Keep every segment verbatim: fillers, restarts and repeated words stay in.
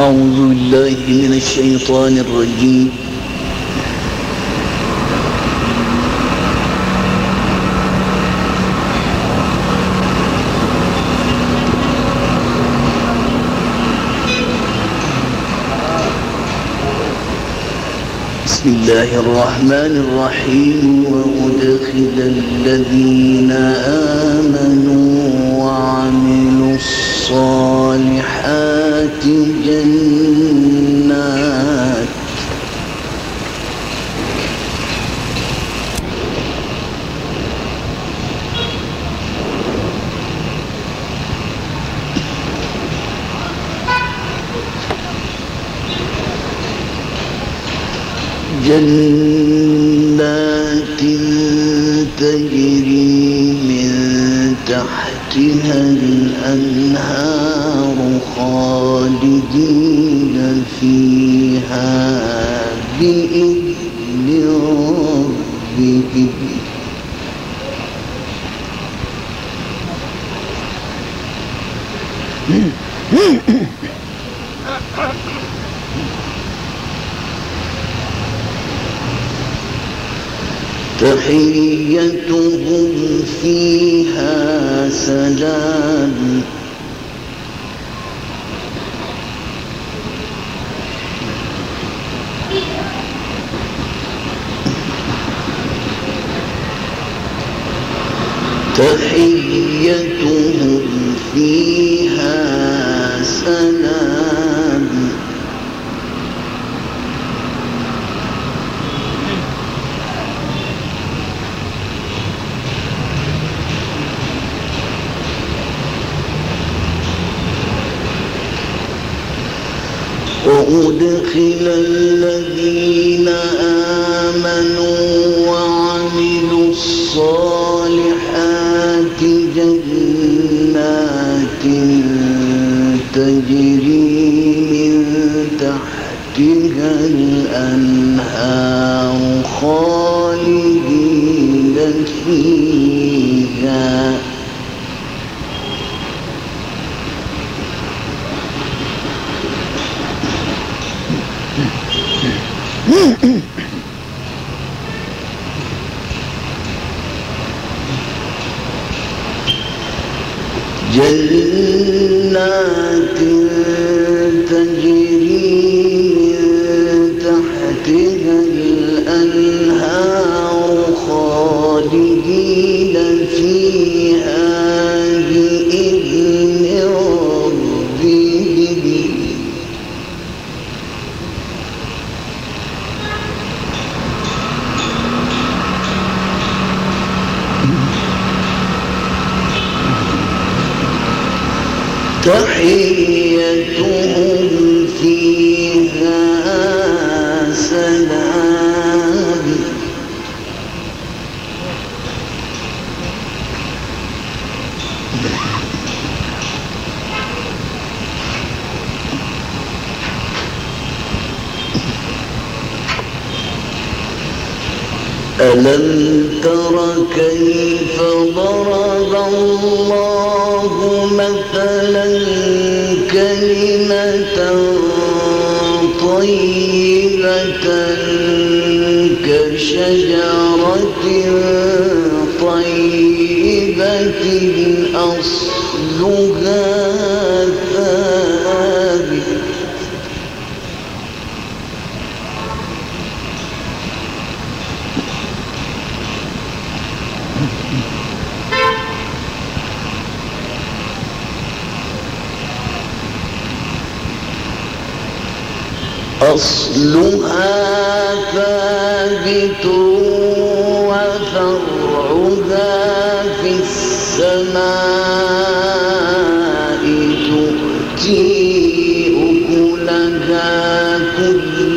أعوذ بالله من الشيطان الرجيم. بسم الله الرحمن الرحيم. وأدخل الذين آمنوا وعملوا الصالحات جنات جنات تجري من تحتها الأنهار خالدين فيها بإذن ربهم تحيتهم فيها سلام تحيتهم فيها سلام وأدخل الذين آمنوا وعملوا الصالحات جنات تجري من تحتها الأنهار خالدين فيها جنات تجري من تحتها الأنهار خالدين فيها بإذن ربهم تحيتهم فيها سلام ألم تر كيف ضرب الله مثلا كلمة طيبة كشجرة طيبة أصلها ثابت أصلها ثابت وفرعها في السماء تؤتي أكلها كل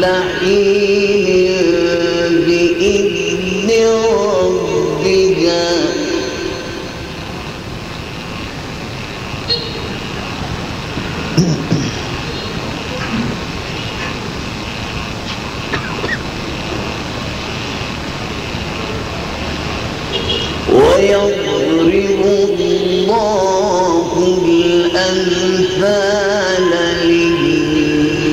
حين بإذن ربها ويضرب الله الأمثال للناس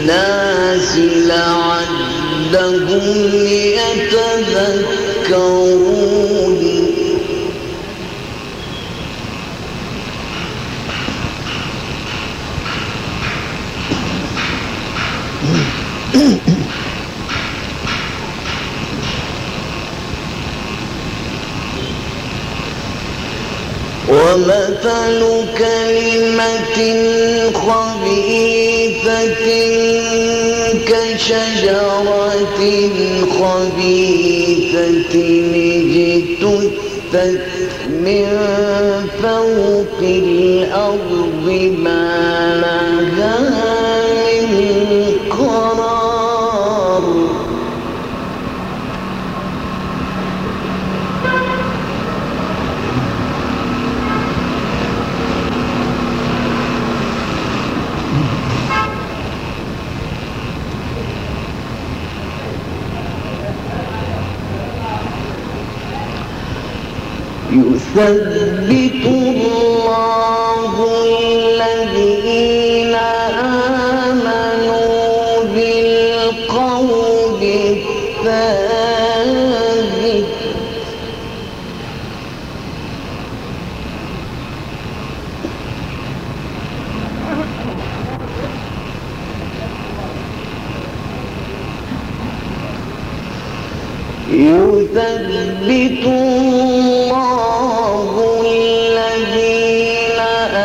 لعلهم يتذكرون ومثل كلمة خبيثة كشجرة خبيثة اجتثت من فوق الأرض ما لها من قرار يثبت الله الذين آمنوا بالقول الثابت يثبت الله الذين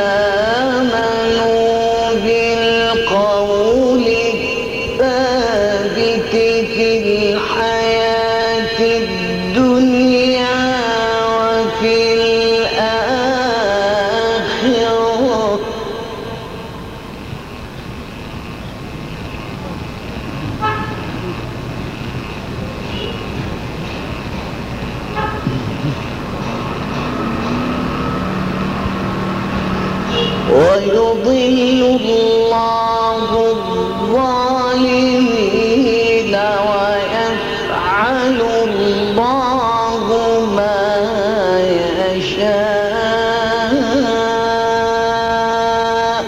آمنوا بالقول الثابت في الحياة الدنيا وفي الآخرة ويضل الله الظالمين ويفعل الله ما يشاء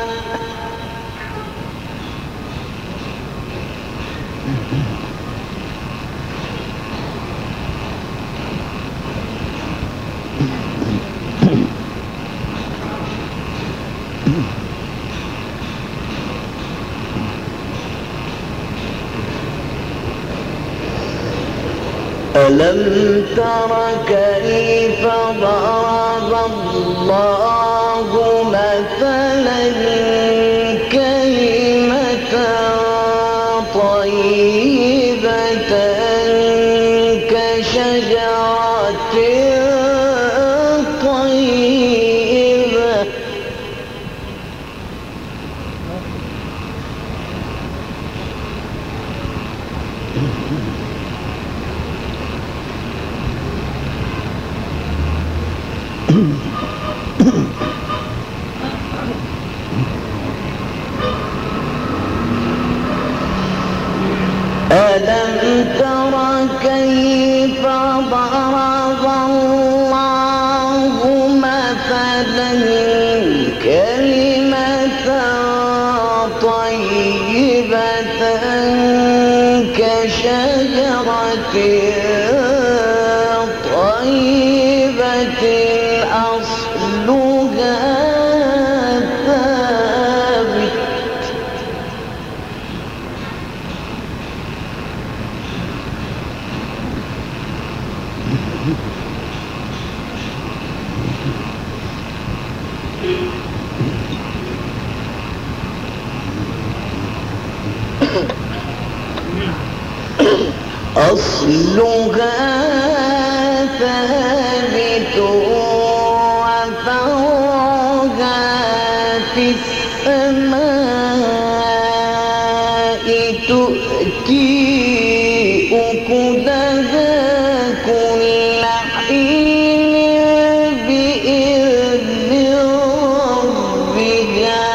ألم تر كيف ضرب الله مثلا كلمة طيبة كشجرة طيبة ألم تر كيف ضرب الله مثلا كلمة طيبة كشجرة طيبة أصلها ثابت أصلها ثابت وفرعها في السماء تؤتي أكلها كل حين بإذن ربها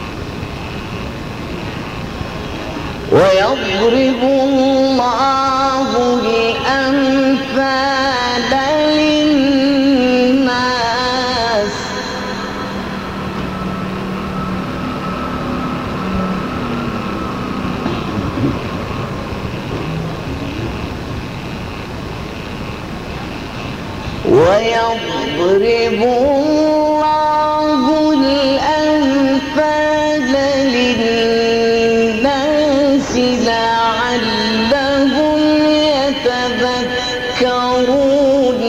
ويضرب الله الأمثال للناس ويضرب الله الأمثال للناس لعلهم يتذكرون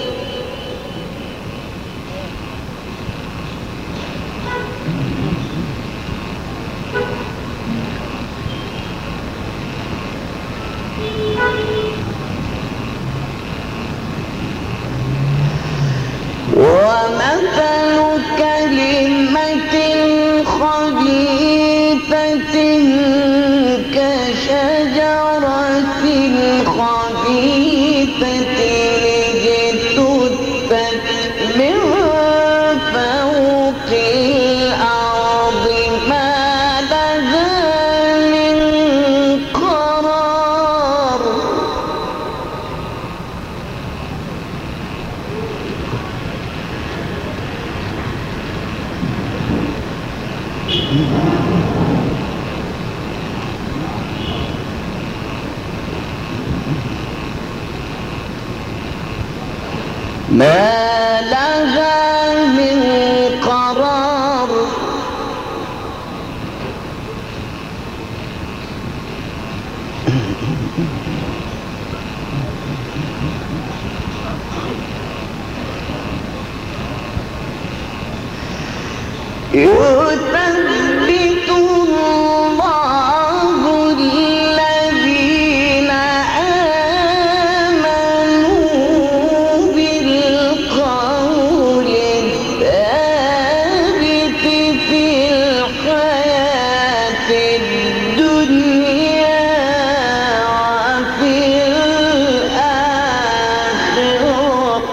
ومثل كلمة خبيثة كشجرة خبيثة اجتثت من فوق الأرض ما لها من قرار ما لها من قرار يثبت الله الذين آمنوا بالقول الثابت في الحياة الدنيا وفي الآخرة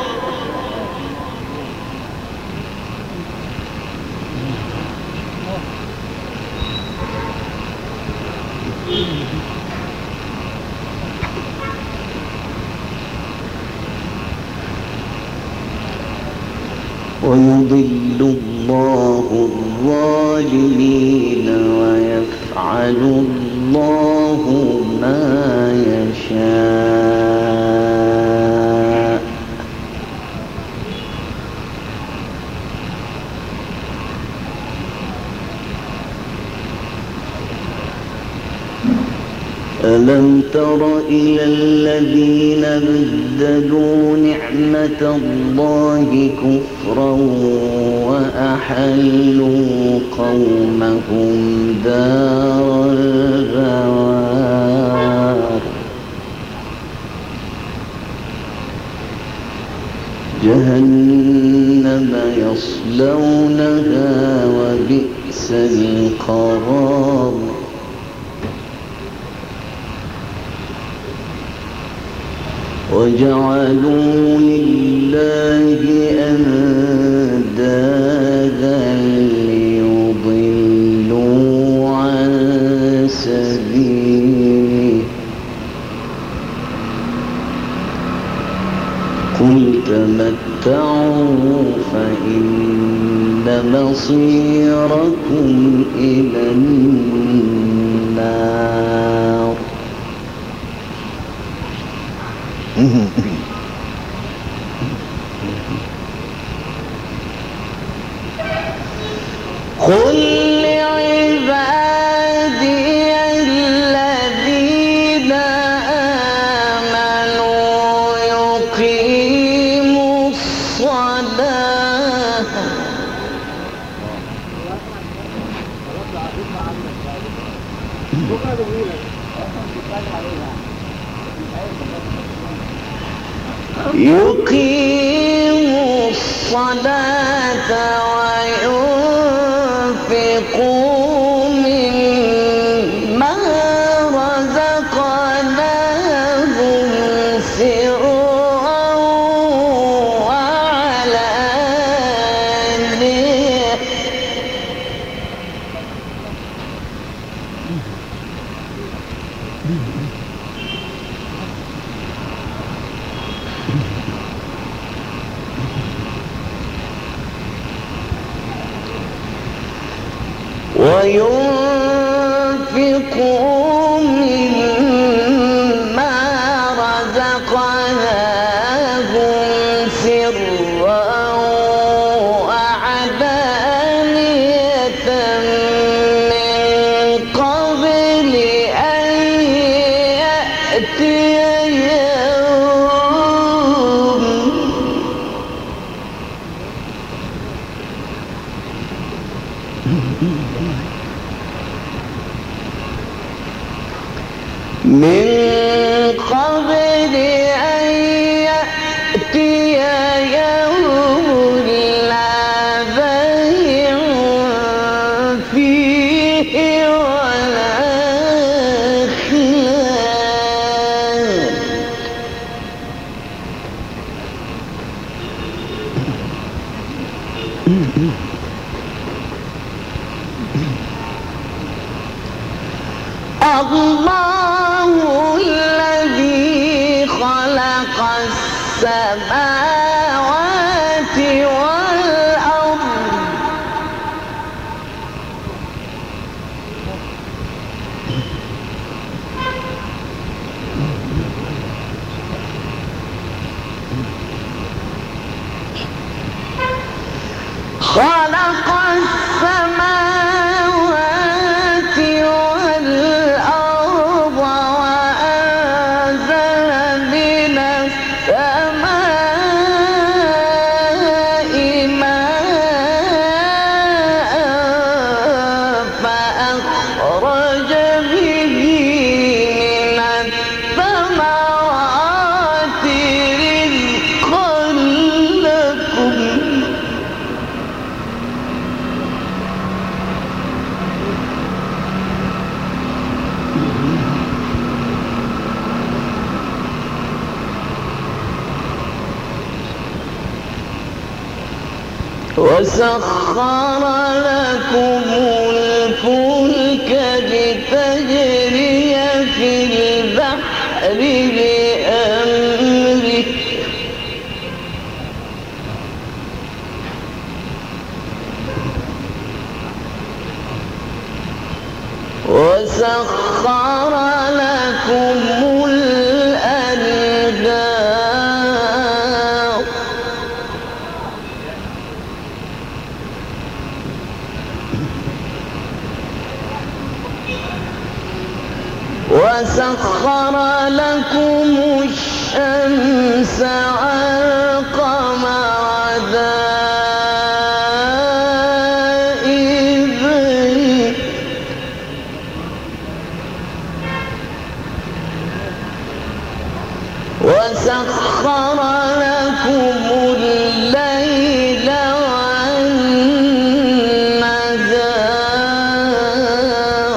ويضل الله الظالمين ويفعل الله ما يشاء ألم تر إلى الذين بدلوا نعمة الله كفرا وأحلوا قومهم دار البوار جهنم يصلونها وبئس القرار وجعلوا لله أندادا ليضلوا عن سبيله قل تمتعوا فإن مصيركم إلى النار قل لعبادي الذين آمنوا يقيموا الصلاة يقيموا الصلاة وينفقوا مما رزقناهم سرا وعلانية وينفقوا مما رزقناهم سرا وعلانية من قبل أن يأتي يوم من قبل أن يأتي يوم لا بيع فيه ولا خلال الله الذي خلق السماوات والأرض خلق السماوات والأرض وأنزل من السماء ماء فأخرج به من الثمرات رزقا لكم وسخر لكم الفلك لتجري في البحر بأمره وسخر لكم الأنهار وسخر لكم الشمس والقمر دائبين وسخر لكم الليل والنهار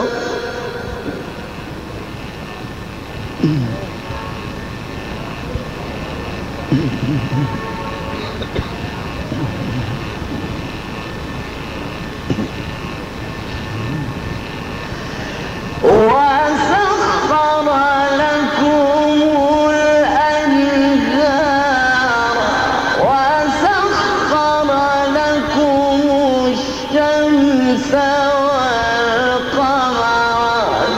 وسخر لكم الأنهار وسخر لكم الشمس والقمر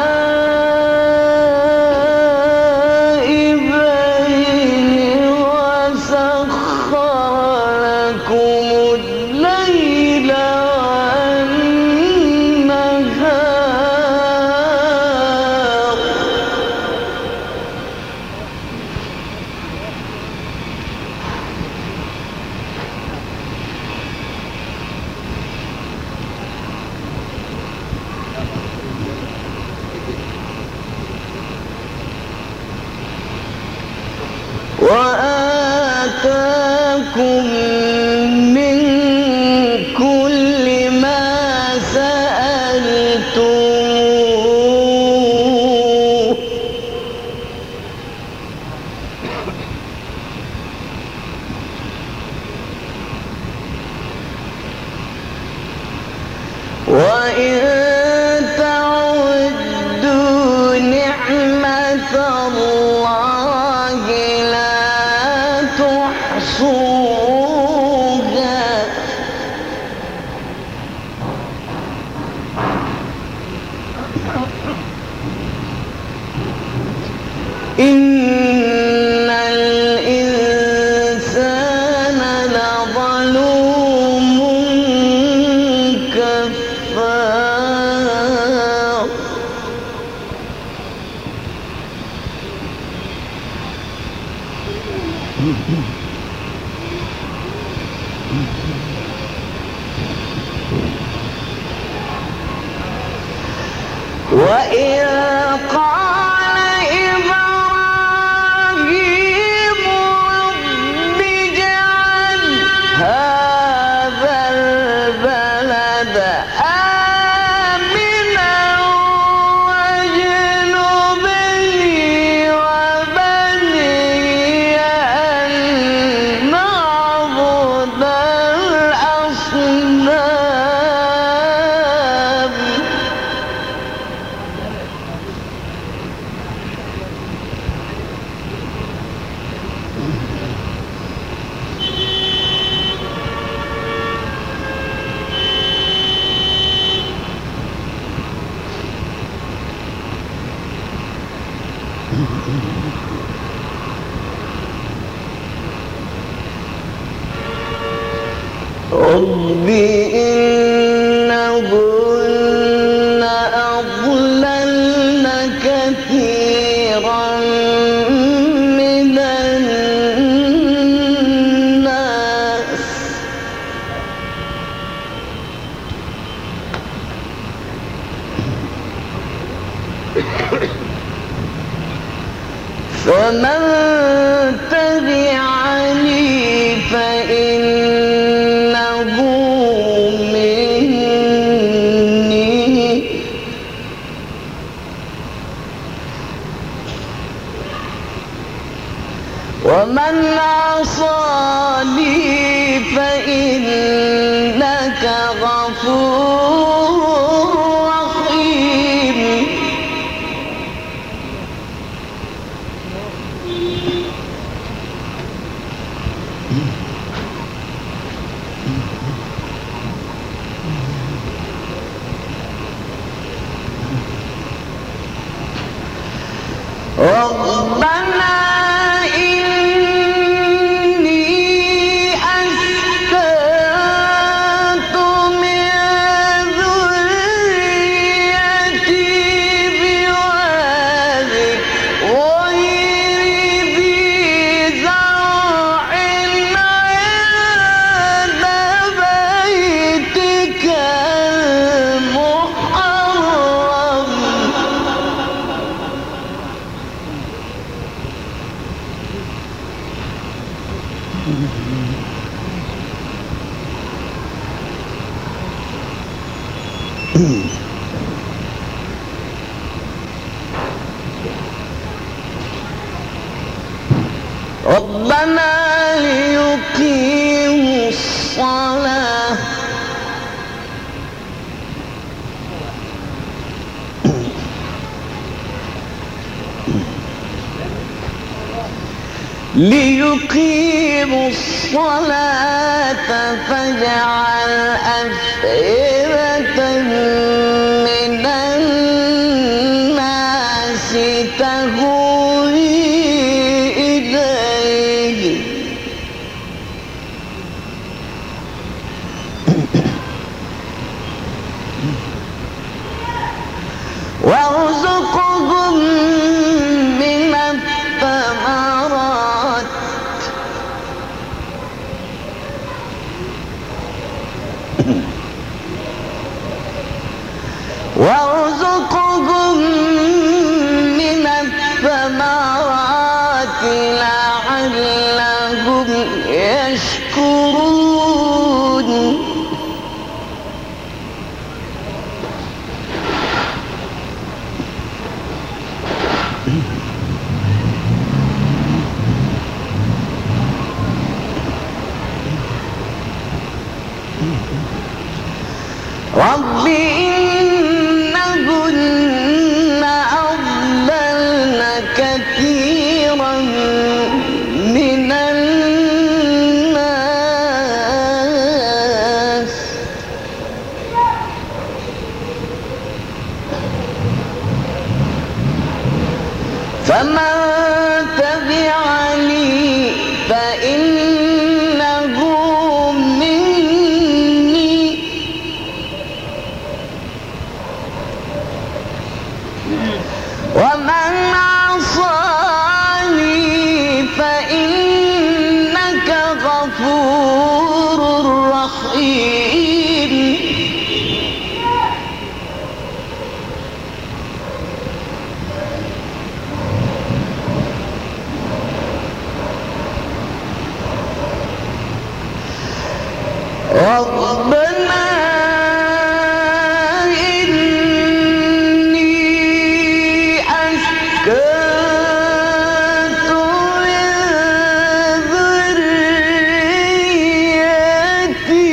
دائبين وسخر لكم الليل والنهار وآتاكم من كل ما سألتموه وإن تعدوا نعمة الله لا تحصوها وإذ قال إبراهيم رب اجعل هذا البلد آمنا واجنبني وبني أن نعبد الأصنام. رب إنهن أضللن كثيرا من الناس فمن تبعني فإنه مني ومن عصاني فإنك غفور رحيم. ربنا إني أسكنت من ذريتي بواد غير ذي زرع عند بيتك المحرم ربنا ليقيموا الصلاة ليقيموا الصلاة فاجعل أفئدة من الناس تهوي إليه وارزقهم من الثمرات وارزقهم من الثمرات لعلهم يشكرون. رب إنهن أضللن كثيرا من الناس فمن تبعني فإنه مني ومن عصاني فإنك ربنا إني أسكنت من ذريتي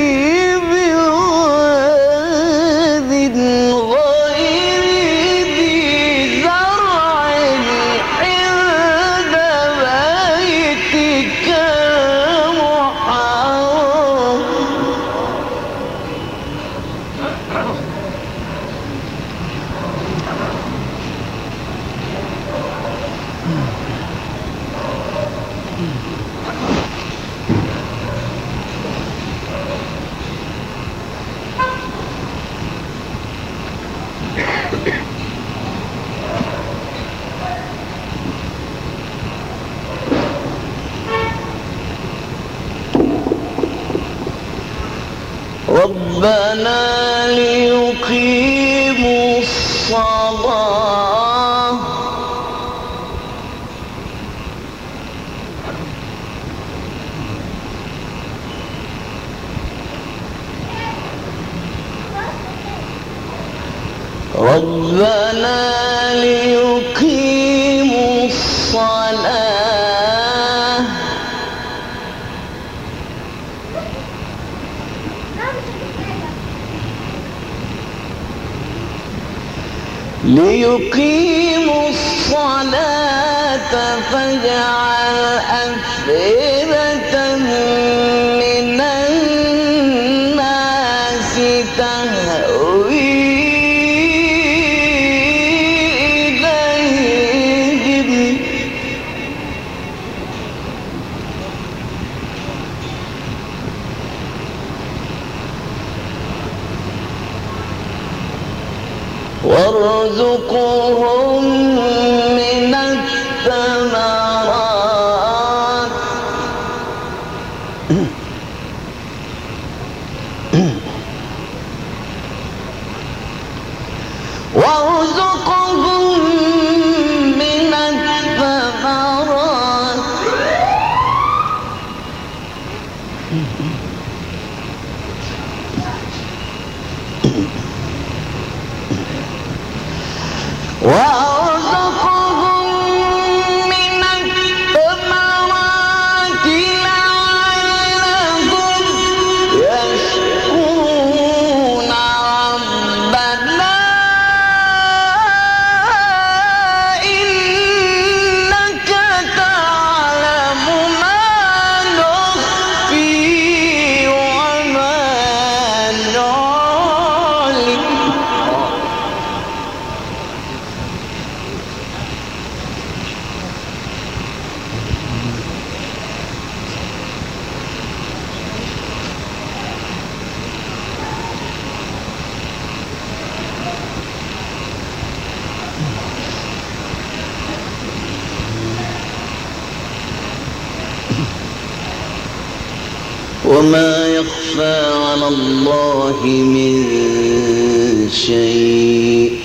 بواد غير ذي زرع عند بيتك المحرم ربنا ليقيموا الصلاة ربنا ليقيموا الصلاة ليقيموا الصلاة فاجعل أفئدة من الناس تهوي إليهم وارزقهم من الثمرات وارزقهم من الثمرات وارزقهم من الثمرات لعلهم يشكرون ربنا إنك تعلم ما نخفي وما نعلن وما يخفى على الله من شيء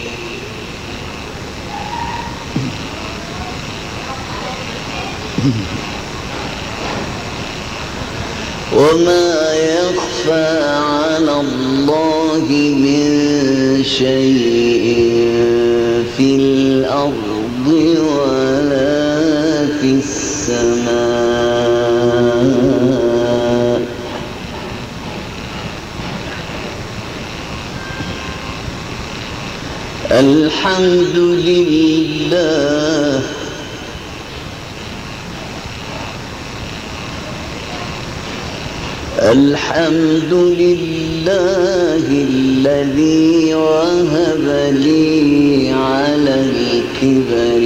وما يخفى على الله من شيء في الأرض ولا في السماء الحمد لله الحمد لله الذي وهب لي على الكبر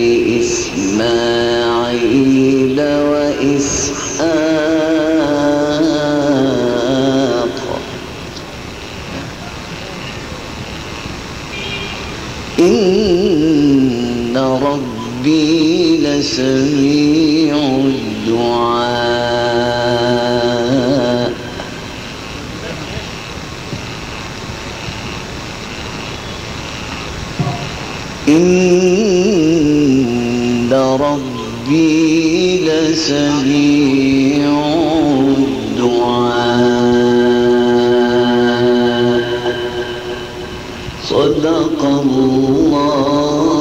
إسماعيل وإسحاق إن ربي لسميع الدعاء إن ربي لسميع الدعاء صدق الله